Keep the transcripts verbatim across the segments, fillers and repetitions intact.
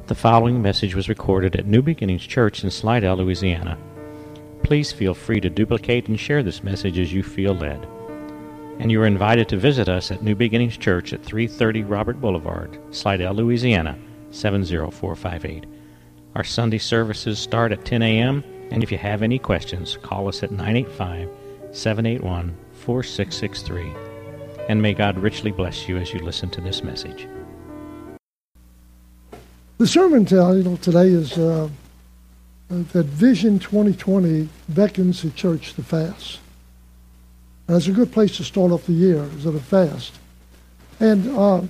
The following message was recorded at New Beginnings Church in Slidell, Louisiana. Please feel free to duplicate and share this message as you feel led. And you are invited to visit us at New Beginnings Church at three thirty Robert Boulevard, Slidell, Louisiana, seven zero four five eight. Our Sunday services start at ten a.m., and if you have any questions, call us at nine eight five, seven eight one, four six six three. And may God richly bless you as you listen to this message. The sermon title today is uh, that Vision twenty twenty beckons the church to fast. And it's a good place to start off the year, is at a fast. And uh,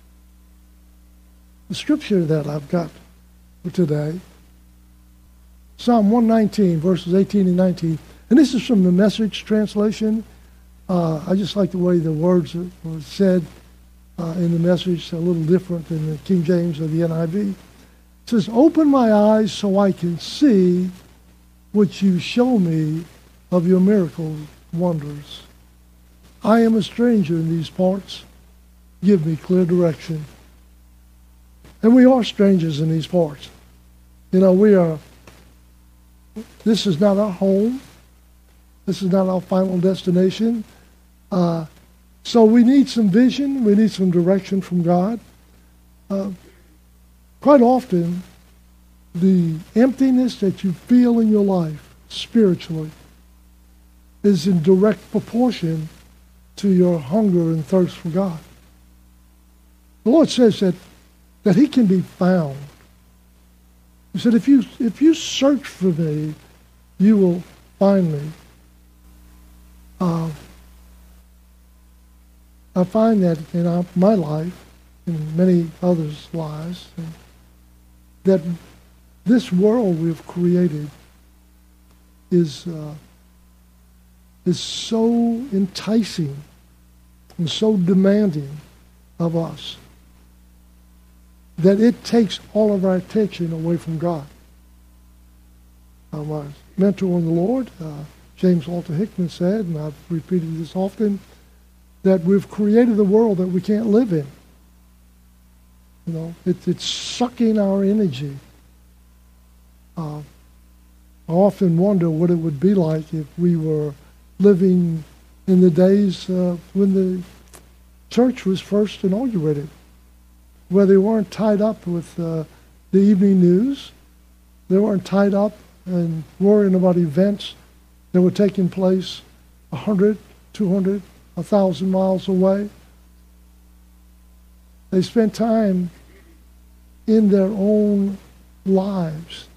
the scripture that I've got for today, Psalm one nineteen, verses eighteen and nineteen. And this is from the Message translation. Uh, I just like the way the words were said uh, in the Message, a little different than the King James or the N I V. It says, "Open my eyes so I can see what you show me of your miracle wonders. I am a stranger in these parts. Give me clear direction." And we are strangers in these parts. You know, we are, this is not our home. This is not our final destination. Uh, so we need some vision. We need some direction from God. Uh, Quite often, the emptiness that you feel in your life spiritually is in direct proportion to your hunger and thirst for God. The Lord says that, that He can be found. He said, if you, if you search for me, you will find me. Uh, I find that in our, my life, in many others' lives, and that this world we've created is uh, is so enticing and so demanding of us that it takes all of our attention away from God. Uh, my mentor in the Lord, uh, James Walter Hickman, said, and I've repeated this often, that we've created a world that we can't live in. You know, it, it's sucking our energy. Uh, I often wonder what it would be like if we were living in the days uh, when the church was first inaugurated, where they weren't tied up with uh, the evening news. They weren't tied up and worrying about events that were taking place a hundred, two hundred, a thousand miles away. They spent time in their own lives.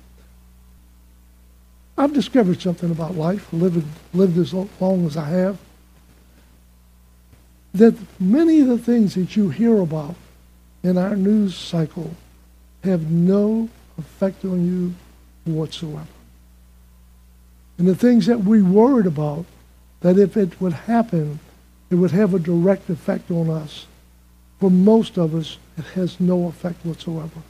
I've discovered something about life, lived, lived as long as I have, that many of the things that you hear about in our news cycle have no effect on you whatsoever. And the things that we worried about, that if it would happen, it would have a direct effect on us. For most of us, it has no effect whatsoever.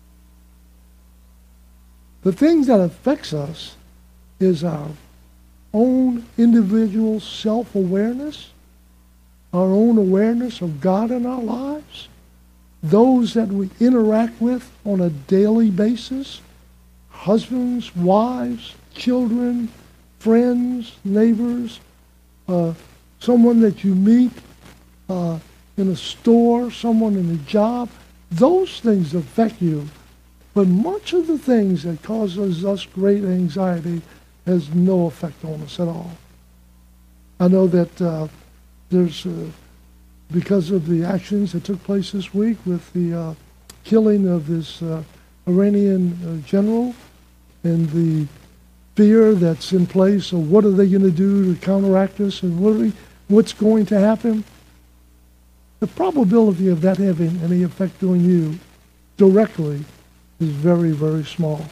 The things that affects us is our own individual self-awareness, our own awareness of God in our lives, those that we interact with on a daily basis, husbands, wives, children, friends, neighbors, uh, someone that you meet uh, in a store, someone in a job. Those things affect you. But much of the things that causes us great anxiety has no effect on us at all. I know that uh, there's, uh, because of the actions that took place this week with the uh, killing of this uh, Iranian uh, general and the fear that's in place of what are they going to do to counteract us and what are they, what's going to happen, the probability of that having any effect on you directly is very, very small.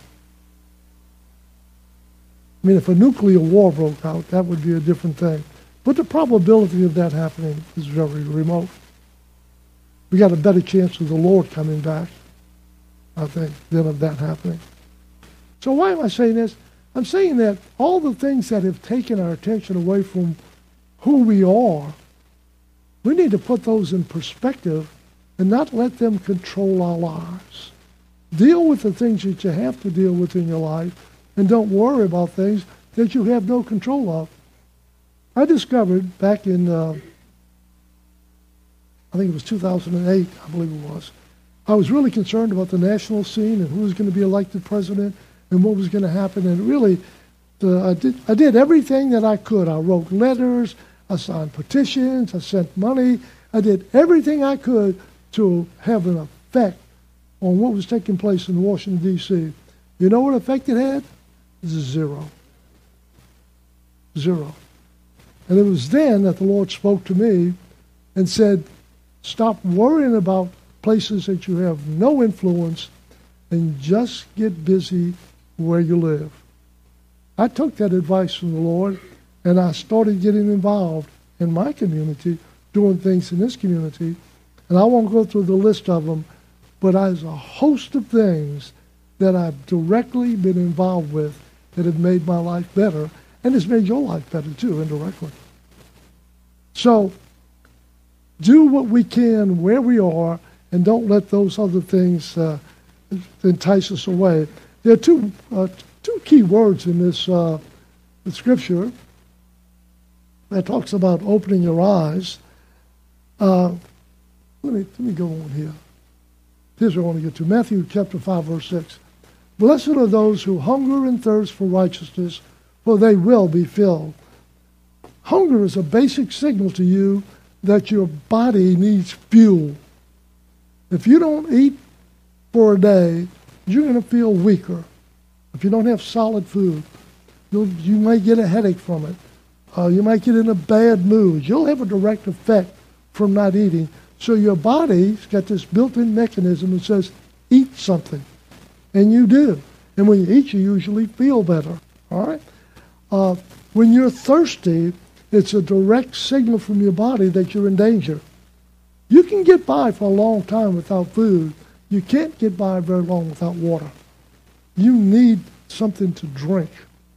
I mean, if a nuclear war broke out, that would be a different thing. But the probability of that happening is very remote. We got a better chance of the Lord coming back, I think, than of that happening. So why am I saying this? I'm saying that all the things that have taken our attention away from who we are, we need to put those in perspective and not let them control our lives. Deal with the things that you have to deal with in your life, and don't worry about things that you have no control of. I discovered back in, uh, I think it was two thousand eight, I believe it was, I was really concerned about the national scene and who was going to be elected president and what was going to happen. And really, the, I did I did everything that I could. I wrote letters, I signed petitions, I sent money. I did everything I could to have an effect on what was taking place in Washington, D C You know what effect it had? Zero. Zero. And it was then that the Lord spoke to me and said, stop worrying about places that you have no influence and just get busy where you live. I took that advice from the Lord, and I started getting involved in my community, doing things in this community. And I won't go through the list of them, but there's a host of things that I've directly been involved with that have made my life better, and it's made your life better too, indirectly. So, do what we can where we are, and don't let those other things uh, entice us away. There are two uh, two key words in this uh, scripture that talks about opening your eyes. Uh, let me let me go on here. Here's what I want to get to. Matthew chapter five, verse six. Blessed are those who hunger and thirst for righteousness, for they will be filled. Hunger is a basic signal to you that your body needs fuel. If you don't eat for a day, you're going to feel weaker. If you don't have solid food, you'll, you might get a headache from it. Uh, you might get in a bad mood. You'll have a direct effect from not eating. So your body's got this built-in mechanism that says, eat something. And you do. And when you eat, you usually feel better. All right? Uh, when you're thirsty, it's a direct signal from your body that you're in danger. You can get by for a long time without food. You can't get by very long without water. You need something to drink.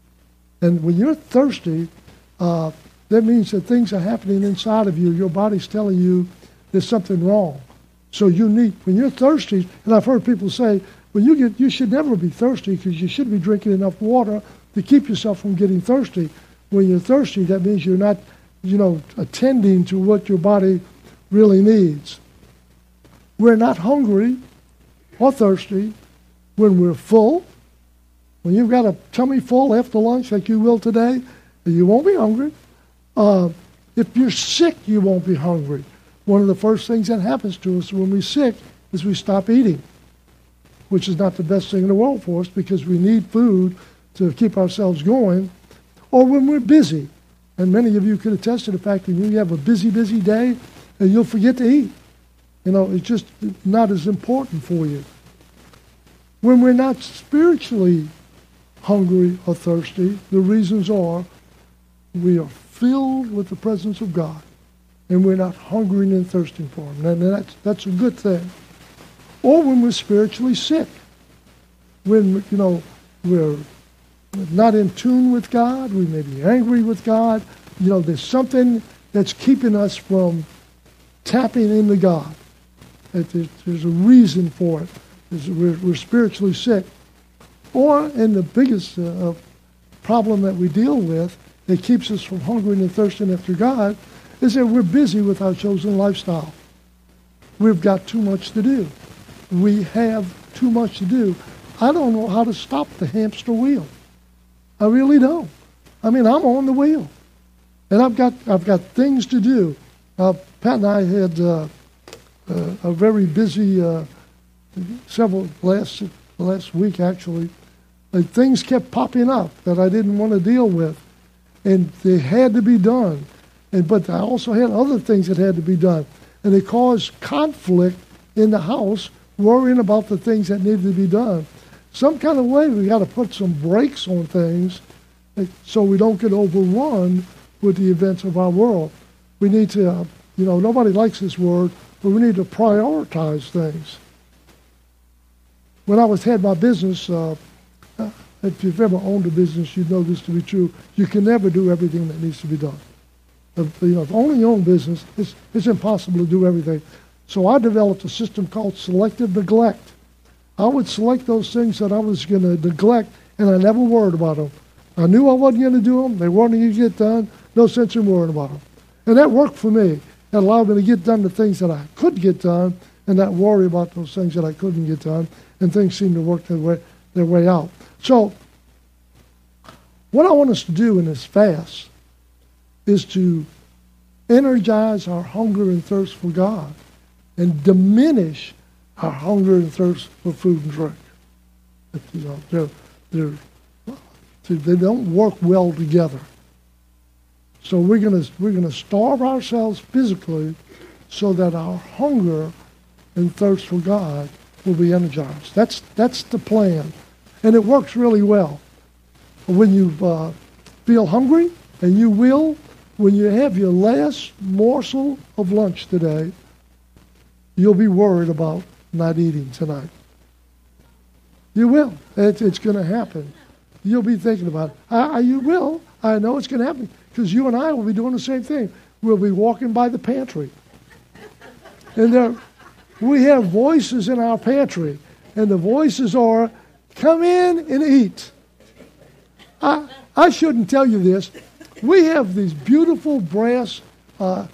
And when you're thirsty, uh, that means that things are happening inside of you. Your body's telling you there's something wrong. So you need, when you're thirsty, and I've heard people say, when you get, you should never be thirsty because you should be drinking enough water to keep yourself from getting thirsty. When you're thirsty, that means you're not, you know, attending to what your body really needs. We're not hungry or thirsty when we're full. When you've got a tummy full after lunch like you will today, you won't be hungry. Uh, if you're sick, you won't be hungry. One of the first things that happens to us when we're sick is we stop eating, which is not the best thing in the world for us because we need food to keep ourselves going. Or when we're busy. And many of you could attest to the fact that you have a busy, busy day and you'll forget to eat. You know, it's just not as important for you. When we're not spiritually hungry or thirsty, the reasons are we are filled with the presence of God and we're not hungering and thirsting for Him. And that's, that's a good thing. Or when we're spiritually sick. When, you know, we're not in tune with God, we may be angry with God. You know, there's something that's keeping us from tapping into God. There's a reason for it. We're, we're spiritually sick. Or, and the biggest uh, problem that we deal with that keeps us from hungering and thirsting after God is that we're busy with our chosen lifestyle. We've got too much to do. We have too much to do. I don't know how to stop the hamster wheel. I really don't. I mean, I'm on the wheel, and I've got I've got things to do. Uh, Pat and I had uh, uh, a very busy uh, several last last week actually. Like, things kept popping up that I didn't want to deal with, and they had to be done. And but I also had other things that had to be done, and they caused conflict in the house, worrying about the things that needed to be done. Some kind of way we got to put some brakes on things so we don't get overrun with the events of our world. We need to, uh, you know, nobody likes this word, but we need to prioritize things. When I was had my business, uh, if you've ever owned a business, you know this to be true. You can never do everything that needs to be done. If, you know, if only you own business, it's, it's impossible to do everything. So I developed a system called selective neglect. I would select those things that I was going to neglect, and I never worried about them. I knew I wasn't going to do them. They weren't going to get done. No sense in worrying about them. And that worked for me. It allowed me to get done the things that I could get done and not worry about those things that I couldn't get done, and things seemed to work their way, their way out. So what I want us to do in this fast is to energize our hunger and thirst for God and diminish our hunger and thirst for food and drink. You know, they're, they're, they don't work well together. So we're gonna we're gonna starve ourselves physically, so that our hunger and thirst for God will be energized. That's that's the plan, and it works really well. When you uh, feel hungry, and you will, when you have your last morsel of lunch today, you'll be worried about not eating tonight. You will. It, it's going to happen. You'll be thinking about it. I, you will. I know it's going to happen, because you and I will be doing the same thing. We'll be walking by the pantry. And there, we have voices in our pantry, and the voices are, come in and eat. I, I shouldn't tell you this. We have these beautiful brass uh,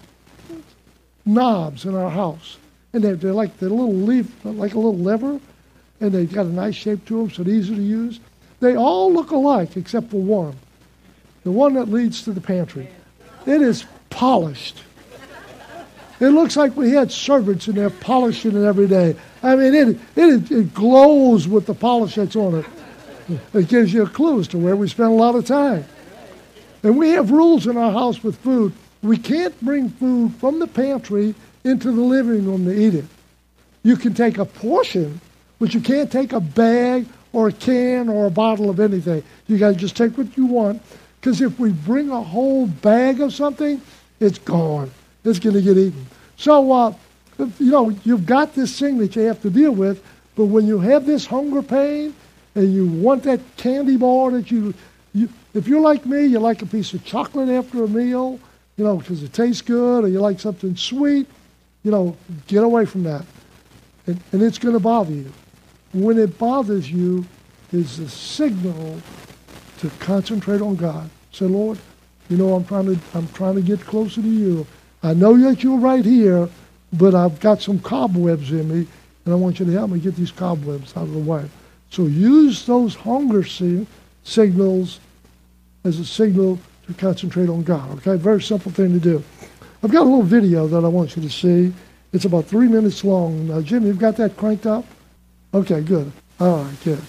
knobs in our house. And they're, they're like the little leaf, like a little lever, and they've got a nice shape to them, so they're easy to use. They all look alike except for one, the one that leads to the pantry. It is polished. It looks like we had servants in there polishing it every day. I mean, it it, it glows with the polish that's on it. It gives you a clue as to where we spend a lot of time. And we have rules in our house with food. We can't bring food from the pantry into the living room to eat it. You can take a portion, but you can't take a bag or a can or a bottle of anything. You got to just take what you want, because if we bring a whole bag of something, it's gone. It's going to get eaten. So, uh, you know, you've got this thing that you have to deal with, but when you have this hunger pain and you want that candy bar that you, you if you're like me, you like a piece of chocolate after a meal, you know, because it tastes good, or you like something sweet, you know, get away from that. And, and it's going to bother you. When it bothers you is a signal to concentrate on God. Say, Lord, you know, I'm trying to I'm trying to get closer to you. I know that you're right here, but I've got some cobwebs in me, and I want you to help me get these cobwebs out of the way. So use those hunger si- signals as a signal to concentrate on God. Okay, very simple thing to do. I've got a little video that I want you to see. It's about three minutes long. Now, Jim, you've got that cranked up? Okay, good. All right, good.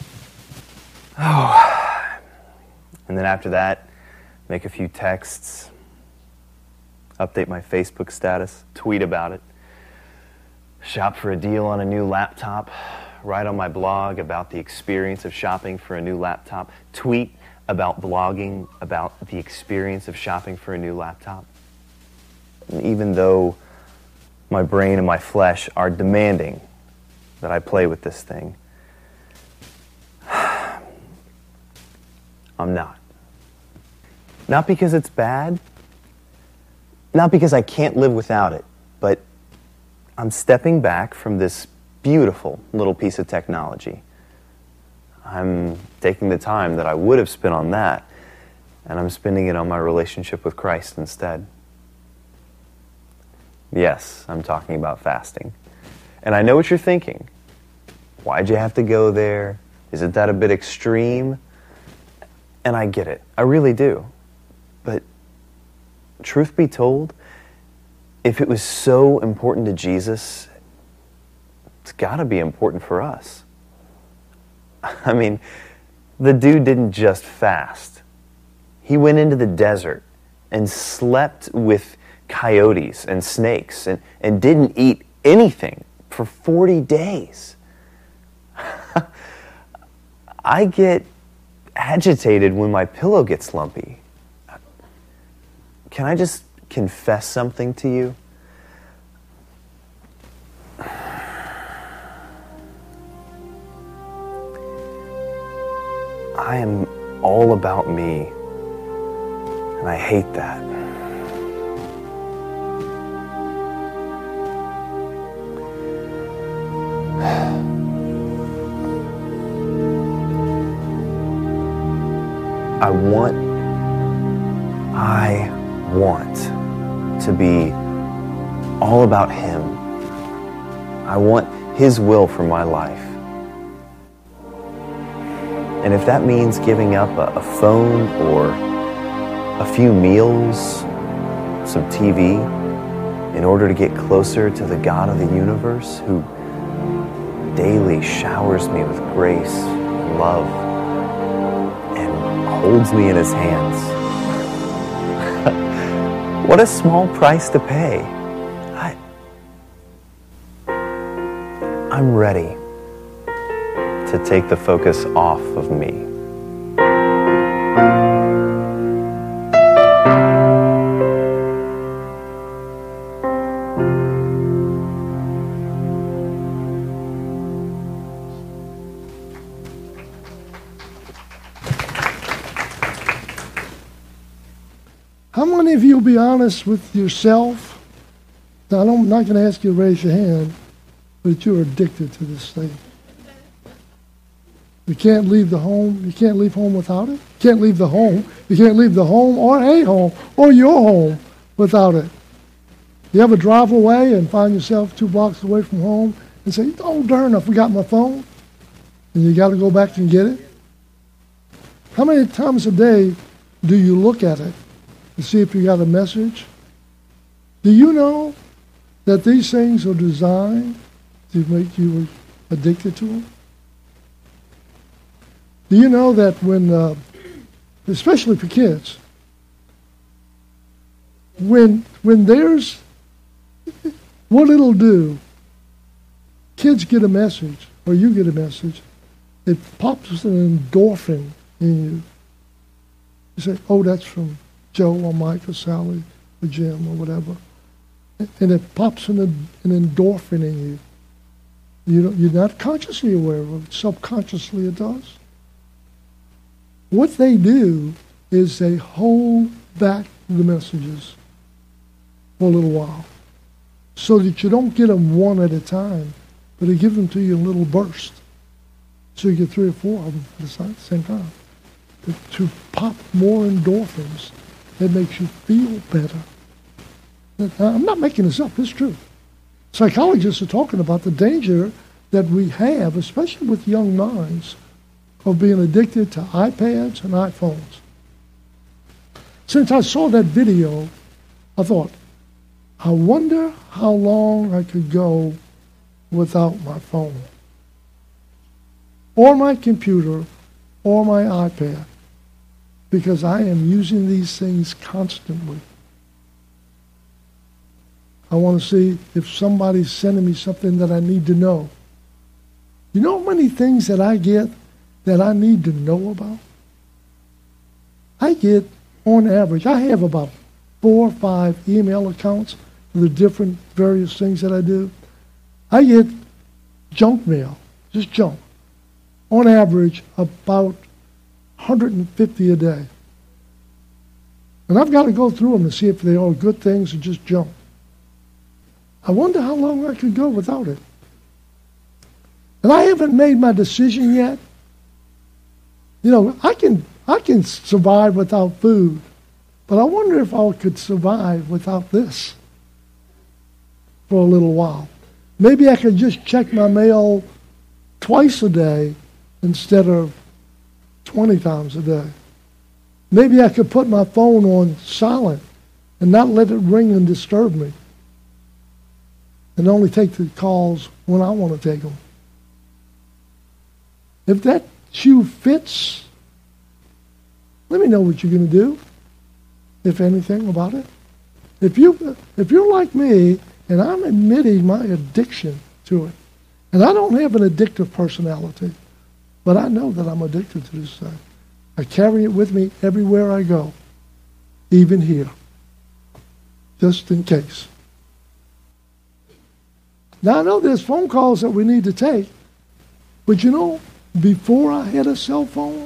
Oh. And then after that, make a few texts, update my Facebook status, tweet about it, shop for a deal on a new laptop, write on my blog about the experience of shopping for a new laptop, tweet about blogging about the experience of shopping for a new laptop. And even though my brain and my flesh are demanding that I play with this thing, I'm not. Not because it's bad, not because I can't live without it, but I'm stepping back from this beautiful little piece of technology. I'm taking the time that I would have spent on that, and I'm spending it on my relationship with Christ instead. Yes, I'm talking about fasting. And I know what you're thinking. Why'd you have to go there? Isn't that a bit extreme? And I get it. I really do. But truth be told, if it was so important to Jesus, it's got to be important for us. I mean, the dude didn't just fast. He went into the desert and slept with coyotes and snakes and, and didn't eat anything for forty days. I get agitated when my pillow gets lumpy. Can I just confess something to you? I am all about me, and I hate that. I want, I want to be all about Him. I want His will for my life. And if that means giving up a, a phone or a few meals, some T V, in order to get closer to the God of the universe who daily showers me with grace and love and holds me in His hands. What a small price to pay. I, I'm ready to take the focus off of me. How many of you will be honest with yourself? Now, I'm not going to ask you to raise your hand, but you're addicted to this thing. You can't leave the home. You can't leave home without it. You can't leave the home. You can't leave the home or a home or your home without it. You ever drive away and find yourself two blocks away from home and say, oh, darn, I forgot my phone. And you got to go back and get it. How many times a day do you look at it to see if you got a message? Do you know that these things are designed to make you addicted to them? Do you know that when, uh, especially for kids, when when there's, what it'll do, kids get a message, or you get a message, it pops an endorphin in you. You say, oh, that's from Joe or Mike or Sally or Jim or whatever. And it pops an, an endorphin in you. You don't, you're not consciously aware of it. Subconsciously it does. What they do is they hold back the messages for a little while so that you don't get them one at a time, but they give them to you in little bursts. So you get three or four of them at the same time. But to pop more endorphins, it makes you feel better. I'm not making this up. It's true. Psychologists are talking about the danger that we have, especially with young minds, of being addicted to iPads and iPhones. Since I saw that video, I thought, I wonder how long I could go without my phone, or my computer, or my iPad, because I am using these things constantly. I want to see if somebody's sending me something that I need to know. You know how many things that I get that I need to know about? I get, on average, I have about four or five email accounts for the different various things that I do. I get junk mail, just junk. On average, about one hundred fifty a day. And I've got to go through them to see if they are good things or just junk. I wonder how long I could go without it. And I haven't made my decision yet. You know, I can I can survive without food, but I wonder if I could survive without this for a little while. Maybe I could just check my mail twice a day instead of twenty times a day. Maybe I could put my phone on silent and not let it ring and disturb me, and only take the calls when I want to take them. If that shoe fits, let me know what you're going to do, if anything, about it. If you if you're like me, and I'm admitting my addiction to it, and I don't have an addictive personality, but I know that I'm addicted to this thing. I carry it with me everywhere I go, even here, just in case. Now, I know there's phone calls that we need to take, but you know, before I had a cell phone,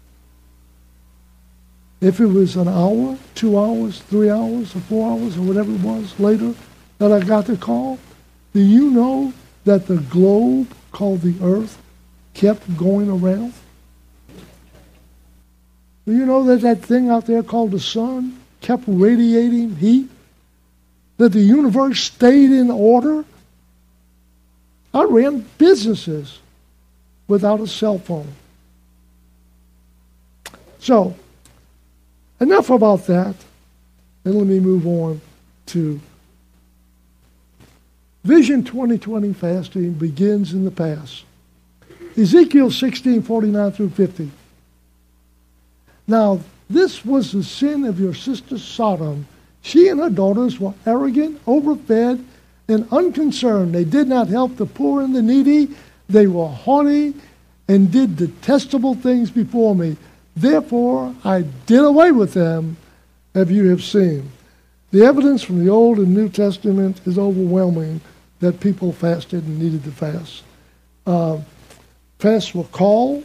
if it was an hour, two hours, three hours, or four hours, or whatever it was later that I got the call, do you know that the globe called the Earth kept going around? You know that that thing out there called the sun kept radiating heat? That the universe stayed in order? I ran businesses without a cell phone. So, enough about that. And let me move on to Vision twenty twenty fasting begins in the past. Ezekiel sixteen, forty-nine through fifty. Now, this was the sin of your sister Sodom. She and her daughters were arrogant, overfed, and unconcerned. They did not help the poor and the needy. They were haughty and did detestable things before me. Therefore, I did away with them, as you have seen. The evidence from the Old and New Testament is overwhelming that people fasted and needed to fast. Uh, fasts were called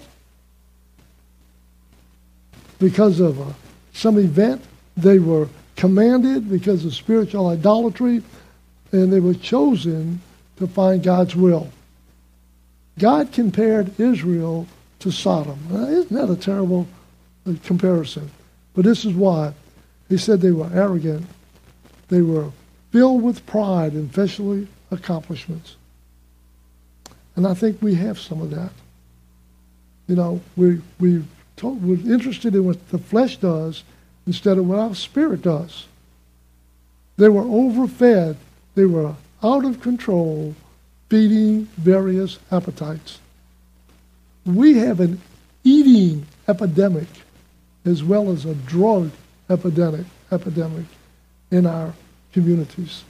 because of uh, some event. They were commanded because of spiritual idolatry, and they were chosen to find God's will. God compared Israel to Sodom. Now, isn't that a terrible uh, comparison? But this is why. He said they were arrogant. They were filled with pride and fleshly accomplishments. And I think we have some of that. You know, we, we told, we're interested in what the flesh does instead of what our spirit does. They were overfed. They were out of control, feeding various appetites. We have an eating epidemic as well as a drug epidemic, epidemic in our communities.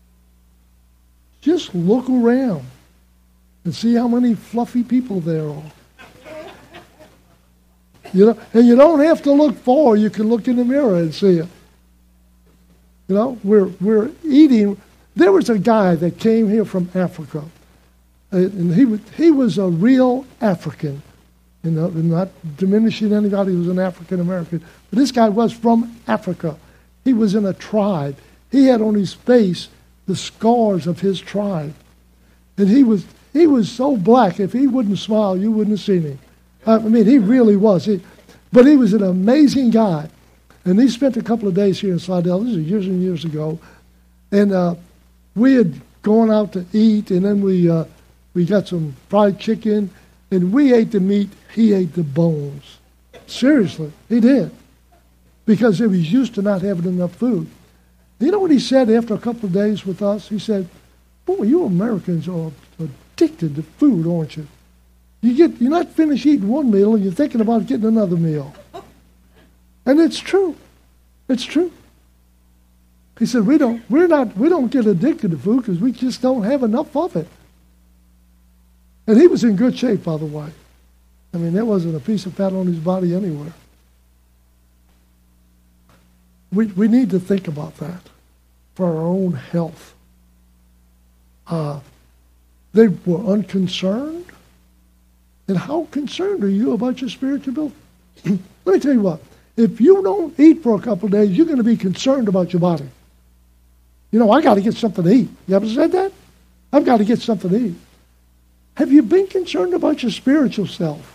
Just look around and see how many fluffy people there are. You know, and you don't have to look far. You can look in the mirror and see it. You know, we're we're eating. There was a guy that came here from Africa, and he was he was a real African. You know, not diminishing anybody who was an African American, but this guy was from Africa. He was in a tribe. He had on his face the scars of his tribe, and he was he was so black. If he wouldn't smile, you wouldn't have seen him. I mean, he really was. He, but he was an amazing guy. And he spent a couple of days here in Slidell. This is years and years ago. And uh, we had gone out to eat, and then we uh, we got some fried chicken, and we ate the meat. He ate the bones. Seriously, he did. Because he was used to not having enough food. You know what he said after a couple of days with us? He said, boy, you Americans are addicted to food, aren't you? You get, you're not finished eating one meal and you're thinking about getting another meal. And it's true. It's true. He said, we don't, we're not, we don't get addicted to food because we just don't have enough of it. And he was in good shape, by the way. I mean, there wasn't a piece of fat on his body anywhere. We, we need to think about that for our own health. Uh, they were unconcerned. And how concerned are you about your spiritual build? Let me tell you what. If you don't eat for a couple of days, you're going to be concerned about your body. You know, I got to get something to eat. You ever said that? I've got to get something to eat. Have you been concerned about your spiritual self?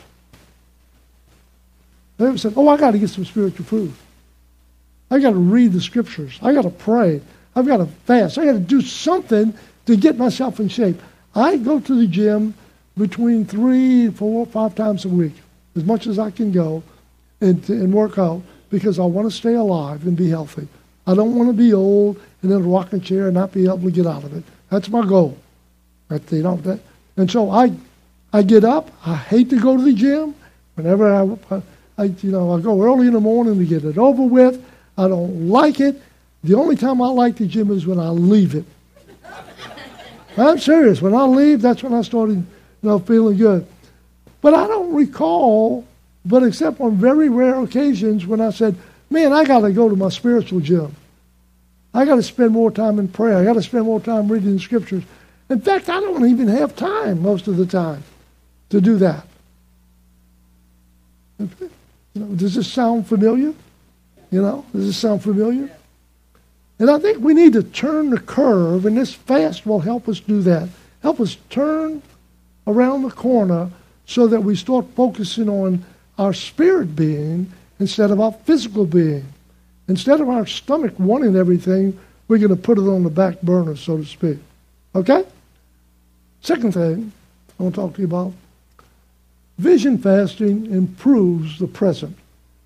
They ever said, oh, I got to get some spiritual food. I got to read the scriptures. I got to pray. I've got to fast. I got to do something to get myself in shape. I go to the gym between three, four, five times a week, as much as I can go and, and work out because I want to stay alive and be healthy. I don't want to be old and in a rocking chair and not be able to get out of it. That's my goal. Right, you know, that, and so I, I get up. I hate to go to the gym. Whenever I, I, you know, I go early in the morning to get it over with. I don't like it. The only time I like the gym is when I leave it. I'm serious. When I leave, that's when I started, you know, feeling good. But I don't recall, but except on very rare occasions when I said, man, I got to go to my spiritual gym. I got to spend more time in prayer. I got to spend more time reading the scriptures. In fact, I don't even have time most of the time to do that. You know, does this sound familiar? You know, does this sound familiar? And I think we need to turn the curve, and this fast will help us do that. Help us turn around the corner so that we start focusing on our spirit being instead of our physical being. Instead of our stomach wanting everything, we're going to put it on the back burner, so to speak. Okay? Second thing I want to talk to you about, vision fasting improves the present.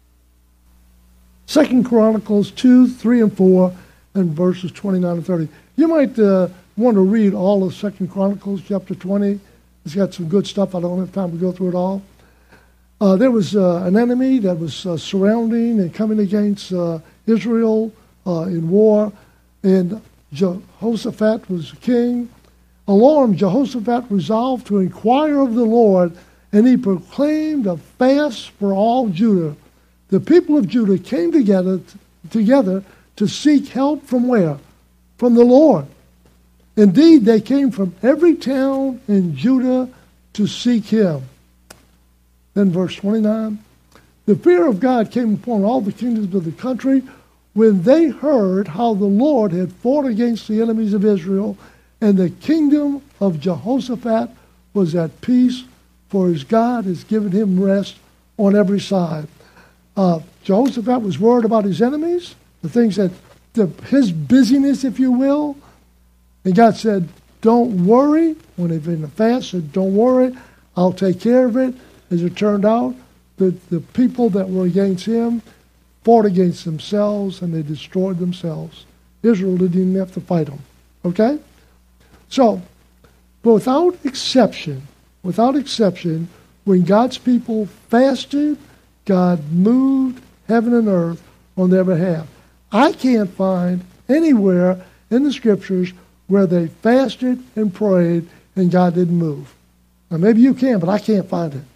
Second Chronicles two, three, and four, and verses twenty-nine and thirty. You might uh, want to read all of Second Chronicles chapter twenty. It's got some good stuff. I don't have time to go through it all. Uh, there was uh, an enemy that was uh, surrounding and coming against uh, Israel uh, in war, and Jehoshaphat was king. Alarmed, Jehoshaphat resolved to inquire of the Lord, and he proclaimed a fast for all Judah. The people of Judah came together, together to seek help from where? From the Lord. Indeed, they came from every town in Judah to seek him. Then verse twenty-nine, the fear of God came upon all the kingdoms of the country when they heard how the Lord had fought against the enemies of Israel, and the kingdom of Jehoshaphat was at peace, for his God has given him rest on every side. Uh, Jehoshaphat was worried about his enemies, the things that, the, his busyness, if you will. And God said, don't worry. When they've been fast, said, don't worry, I'll take care of it. As it turned out, the, the people that were against him fought against themselves, and they destroyed themselves. Israel didn't even have to fight them. Okay? So, but without exception, without exception, when God's people fasted, God moved heaven and earth on their behalf. I can't find anywhere in the Scriptures where they fasted and prayed and God didn't move. Now, maybe you can, but I can't find it.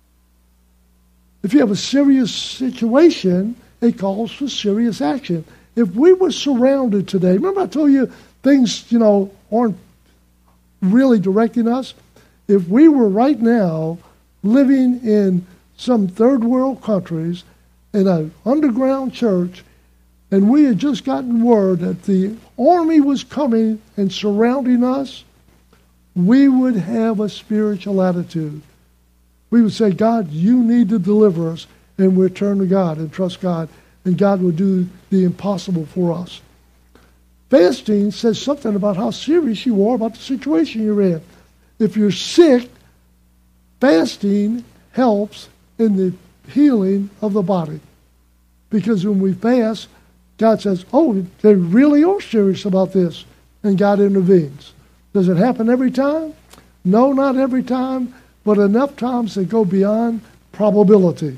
If you have a serious situation, it calls for serious action. If we were surrounded today, remember I told you things, you know, aren't really directing us? If we were right now living in some third world countries in an underground church, and we had just gotten word that the army was coming and surrounding us, we would have a spiritual attitude. We would say, God, you need to deliver us, and we'd turn to God and trust God, and God would do the impossible for us. Fasting says something about how serious you are about the situation you're in. If you're sick, fasting helps in the healing of the body. Because when we fast, God says, oh, they really are serious about this, and God intervenes. Does it happen every time? No, not every time, but enough times to go beyond probability.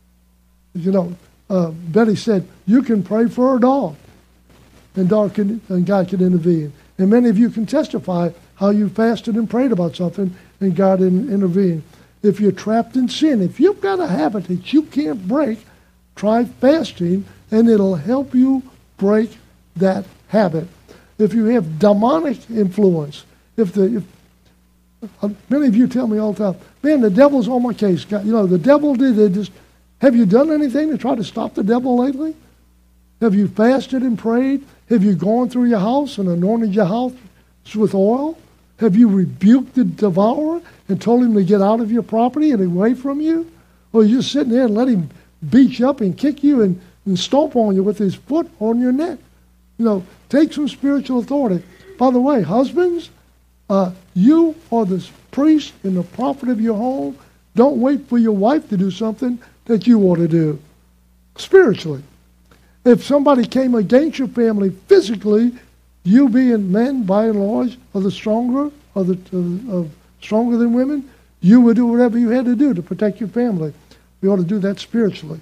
You know, uh, Betty said, you can pray for a dog, and, dog can, and God can intervene. And many of you can testify how you fasted and prayed about something, and God in, intervened. If you're trapped in sin, if you've got a habit that you can't break, try fasting, and it'll help you break that habit. If you have demonic influence, if the if, uh, many of you tell me all the time, man, the devil's on my case. God, you know, the devil did it. Just have you done anything to try to stop the devil lately? Have you fasted and prayed? Have you gone through your house and anointed your house with oil? Have you rebuked the devourer and told him to get out of your property and away from you? Or you're just sitting there and let him beat you up and kick you and, and stomp on you with his foot on your neck? You know, take some spiritual authority. By the way, husbands, uh, you are the priest and the prophet of your home. Don't wait for your wife to do something that you ought to do spiritually. If somebody came against your family physically, you being men, by and large, are the stronger, are the uh, uh, stronger than women, you would do whatever you had to do to protect your family. We ought to do that spiritually.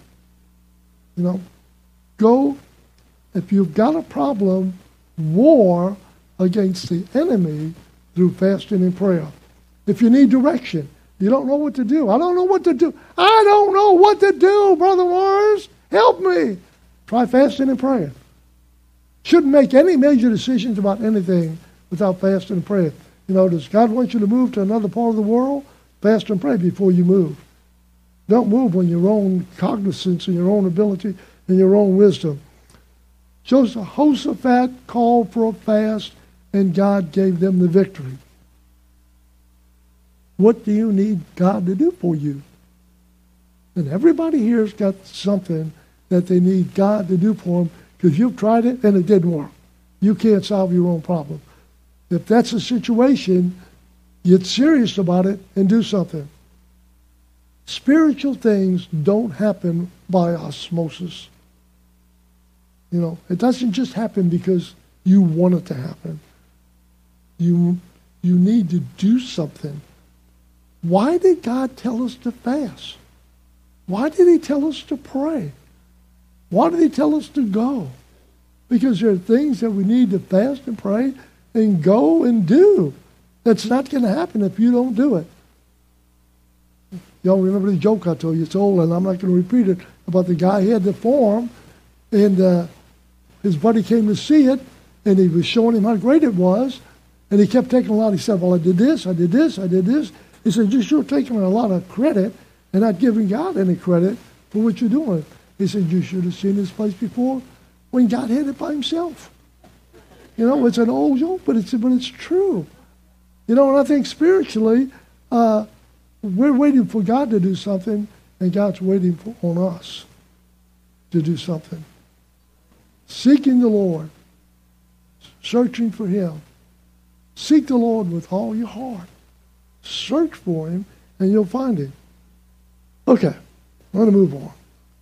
You know, go, if you've got a problem, war against the enemy through fasting and prayer. If you need direction, you don't know what to do. I don't know what to do. I don't know what to do, Brother Mars. Help me. Try fasting and praying. Shouldn't make any major decisions about anything without fasting and praying. You know, does God want you to move to another part of the world? Fast and pray before you move. Don't move on your own cognizance and your own ability and your own wisdom. Jehoshaphat called for a fast, and God gave them the victory. What do you need God to do for you? And everybody here's got something that they need God to do for them because you've tried it and it didn't work. You can't solve your own problem. If that's the situation, get serious about it and do something. Spiritual things don't happen by osmosis. You know, it doesn't just happen because you want it to happen. You, you need to do something. Why did God tell us to fast? Why did he tell us to pray? Why did he tell us to go? Because there are things that we need to fast and pray and go and do. That's not going to happen if you don't do it. Y'all remember the joke I told you? It's old, and I'm not going to repeat it, about the guy who had the farm, and uh, his buddy came to see it, and he was showing him how great it was, and he kept taking a lot. He said, well, I did this, I did this, I did this. He said, just you're taking a lot of credit and not giving God any credit for what you're doing. He said, you should have seen this place before when God had it by himself. You know, it's an old joke, but it's, but it's true. You know, and I think spiritually, uh, we're waiting for God to do something, and God's waiting for, on us to do something. Seeking the Lord, searching for him. Seek the Lord with all your heart. Search for him, and you'll find him. Okay, I'm going to move on.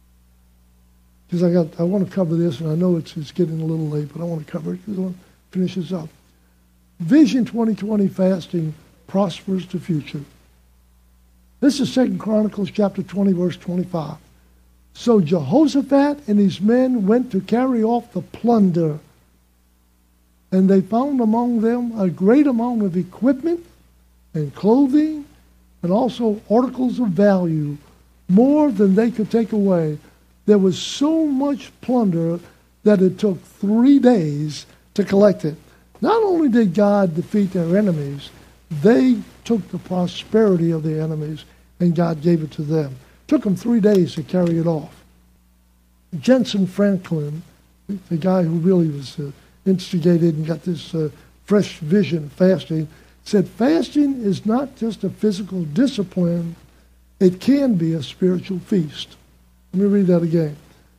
Because I got, I want to cover this, and I know it's, it's getting a little late, but I want to cover it because I want to finish this up. Vision twenty twenty fasting prospers the future. This is Second Chronicles chapter twenty, verse twenty-five. So Jehoshaphat and his men went to carry off the plunder, and they found among them a great amount of equipment and clothing, and also articles of value, more than they could take away. There was so much plunder that it took three days to collect it. Not only did God defeat their enemies, they took the prosperity of the enemies and God gave it to them. It took them three days to carry it off. Jensen Franklin, the guy who really was uh, instigated and got this uh, fresh vision of fasting, said fasting is not just a physical discipline, it can be a spiritual feast. Let me read that again.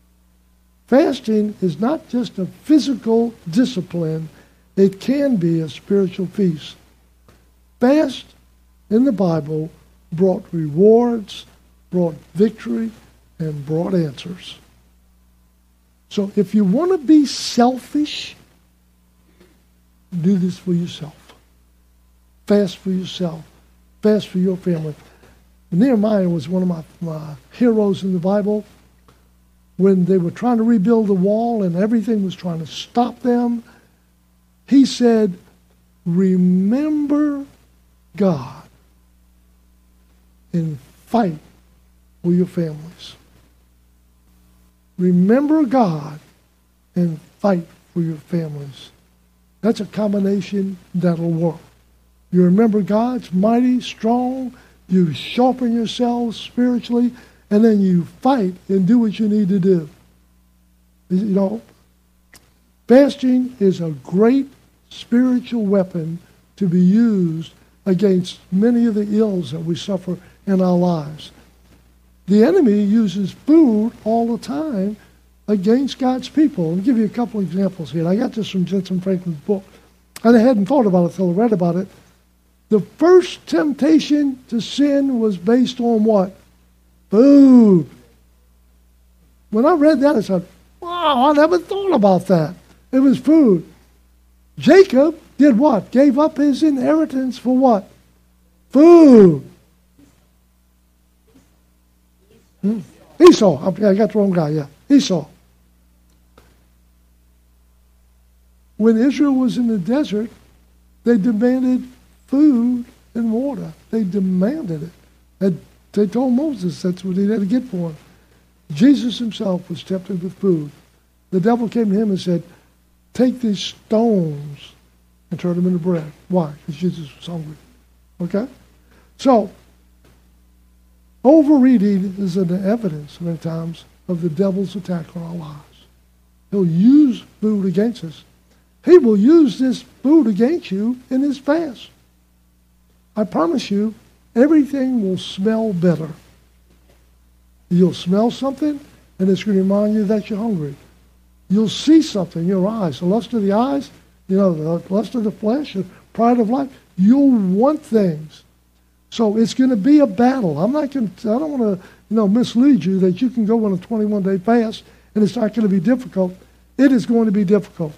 Fasting is not just a physical discipline, it can be a spiritual feast. Fast in the Bible brought rewards, brought victory, and brought answers. So if you want to be selfish, do this for yourself. Fast for yourself. Fast for your family. Nehemiah was one of my, my heroes in the Bible. When they were trying to rebuild the wall and everything was trying to stop them, he said, remember God and fight for your families. Remember God and fight for your families. That's a combination that'll work. You remember God's mighty, strong, you sharpen yourselves spiritually, and then you fight and do what you need to do. You know, fasting is a great spiritual weapon to be used against many of the ills that we suffer in our lives. The enemy uses food all the time against God's people. I'll give you a couple examples here. I got this from Jensen Franklin's book, and I hadn't thought about it until I read about it. The first temptation to sin was based on what? Food. When I read that, I said, wow, I never thought about that. It was food. Jacob did what? Gave up his inheritance for what? Food. Hmm? Esau. I got the wrong guy, yeah. Esau. When Israel was in the desert, they demanded food and water. They demanded it. And they told Moses that's what he had to get for him. Jesus himself was tempted with food. The devil came to him and said, take these stones and turn them into bread. Why? Because Jesus was hungry. Okay? So, overeating is an evidence many times of the devil's attack on our lives. He'll use food against us. He will use this food against you in his fast. I promise you, everything will smell better. You'll smell something, and it's going to remind you that you're hungry. You'll see something in your eyes, the lust of the eyes, you know, the lust of the flesh, the pride of life. You'll want things. So it's going to be a battle. I'm not going to, I don't want to, you know, mislead you that you can go on a twenty-one day fast and it's not going to be difficult. It is going to be difficult.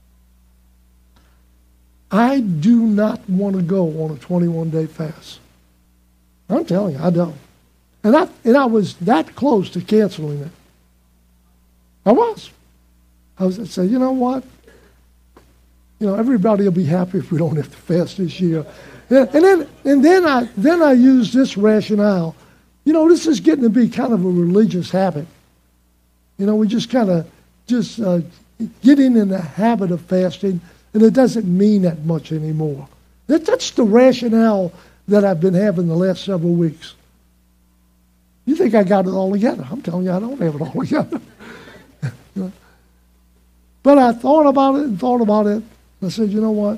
I do not want to go on a twenty-one day fast. I'm telling you, I don't. And I, and I was that close to canceling it. I was. I was saying, you know what? You know, everybody will be happy if we don't have to fast this year. And then, and then I, then I used this rationale. You know, this is getting to be kind of a religious habit. You know, we just kind of just uh, getting in the habit of fasting, and it doesn't mean that much anymore. That, that's the rationale that I've been having the last several weeks. You think I got it all together? I'm telling you, I don't have it all together. You know? But I thought about it and thought about it. I said, you know what?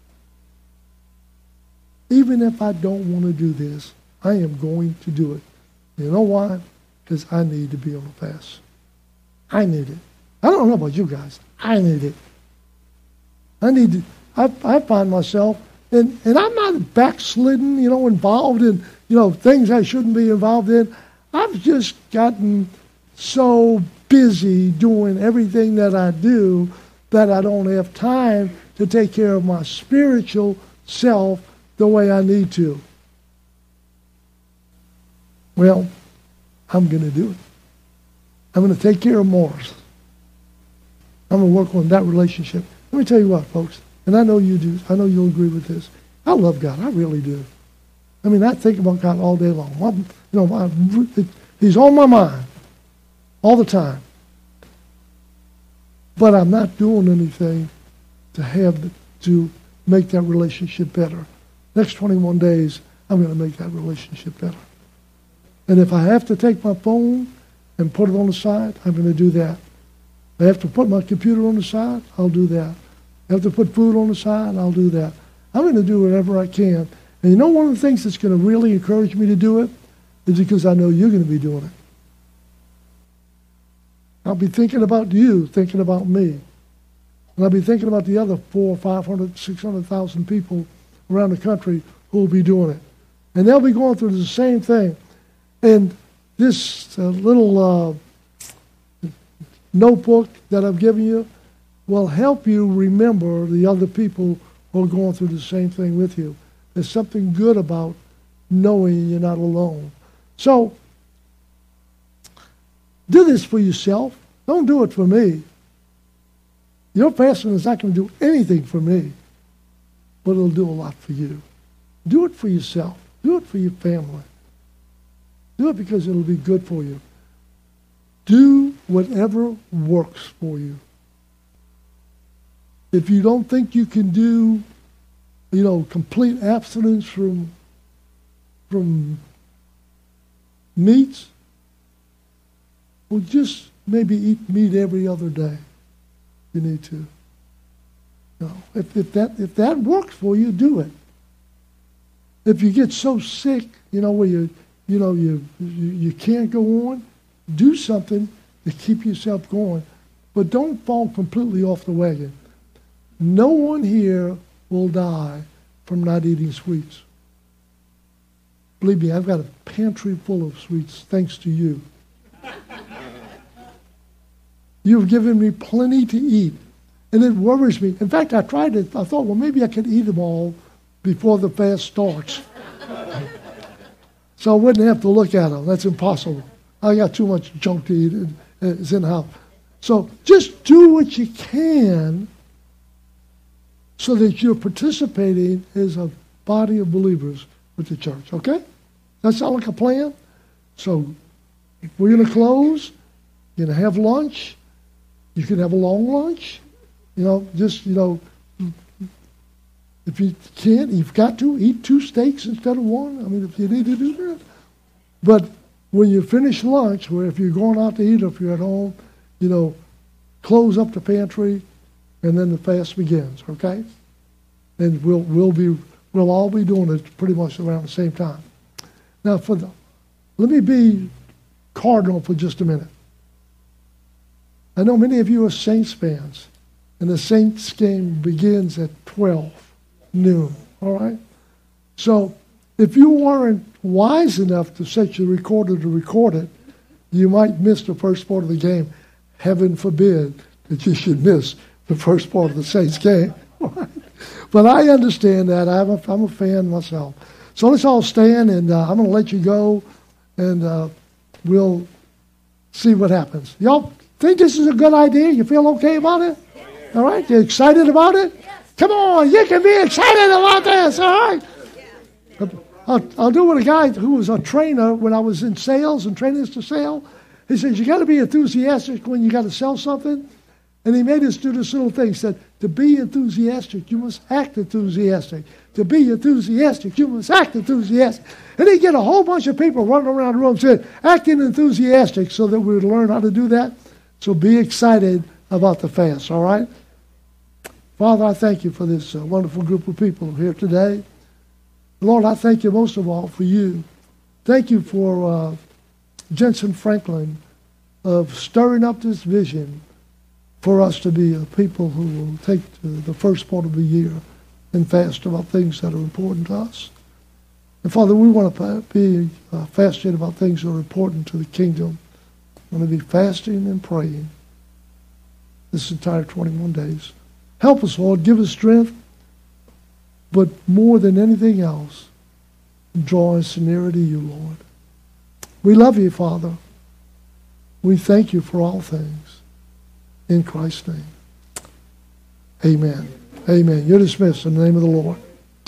Even if I don't want to do this, I am going to do it. You know why? Because I need to be on a fast. I need it. I don't know about you guys. I need it. I need to. I, I find myself, and, and I'm not backslidden, you know, involved in, you know, things I shouldn't be involved in. I've just gotten so busy doing everything that I do that I don't have time to take care of my spiritual self the way I need to. Well, I'm going to do it. I'm going to take care of Morris. I'm going to work on that relationship. Let me tell you what, folks, and I know you do. I know you'll agree with this. I love God. I really do. I mean, I think about God all day long. My, you know, my, He's on my mind all the time. But I'm not doing anything to have to make that relationship better. Next twenty-one days, I'm going to make that relationship better. And if I have to take my phone and put it on the side, I'm going to do that. If I have to put my computer on the side, I'll do that. If I have to put food on the side, I'll do that. I'm going to do whatever I can. And you know one of the things that's going to really encourage me to do it is because I know you're going to be doing it. I'll be thinking about you, thinking about me. And I'll be thinking about the other four, five hundred, six hundred thousand people around the country who will be doing it. And they'll be going through the same thing. And this uh, little uh, notebook that I've given you will help you remember the other people who are going through the same thing with you. There's something good about knowing you're not alone. So, do this for yourself. Don't do it for me. Your fasting is not going to do anything for me, but it'll do a lot for you. Do it for yourself. Do it for your family. Do it because it'll be good for you. Do whatever works for you. If you don't think you can do, you know, complete abstinence from, from meats, well, just maybe eat meat every other day. You need to. You know, if, if that if that works for you, do it. If you get so sick, you know, where you you know you you, you can't go on, do something to keep yourself going, but don't fall completely off the wagon. No one here will die from not eating sweets. Believe me, I've got a pantry full of sweets thanks to you. You've given me plenty to eat, and it worries me. In fact, I tried it. I thought, well, maybe I could eat them all before the fast starts. So I wouldn't have to look at them. That's impossible. I got too much junk to eat. and It's in the house. So just do what you can so that you're participating as a body of believers with the church, okay? That sound like a plan? So we're going to close. You're going to have lunch. You can have a long lunch. You know, just, you know, if you can't, you've got to eat two steaks instead of one. I mean, if you need to do that. But when you finish lunch, or if you're going out to eat, or if you're at home, you know, close up the pantry, and then the fast begins, okay? And we'll we'll be we'll all be doing it pretty much around the same time. Now, for the let me be Cardinal for just a minute. I know many of you are Saints fans, and the Saints game begins at twelve noon, all right? So if you weren't wise enough to set your recorder to record it, you might miss the first part of the game. Heaven forbid that you should miss the first part of the Saints game. But I understand that. I'm a, I'm a fan myself. So let's all stand, and uh, I'm going to let you go, and uh, we'll see what happens. Y'all think this is a good idea? You feel okay about it? All right? You excited about it? Come on, you can be excited about this, all right? I'll, I'll do what a guy who was a trainer when I was in sales and training us to sell. He says, you got to be enthusiastic when you got to sell something. And he made us do this little thing. He said, to be enthusiastic, you must act enthusiastic. To be enthusiastic, you must act enthusiastic. And he'd get a whole bunch of people running around the room saying, acting enthusiastic, so that we would learn how to do that. So be excited about the fast, all right? Father, I thank you for this uh, wonderful group of people here today. Lord, I thank you most of all for you. Thank you for uh, Jensen Franklin of stirring up this vision for us to be a people who will take the first part of the year and fast about things that are important to us. And Father, we want to be uh, fasting about things that are important to the kingdom. We want to be fasting and praying this entire twenty-one days. Help us, Lord. Give us strength. But more than anything else, draw us nearer to you, Lord. We love you, Father. We thank you for all things. In Christ's name. Amen. Amen. You're dismissed in the name of the Lord.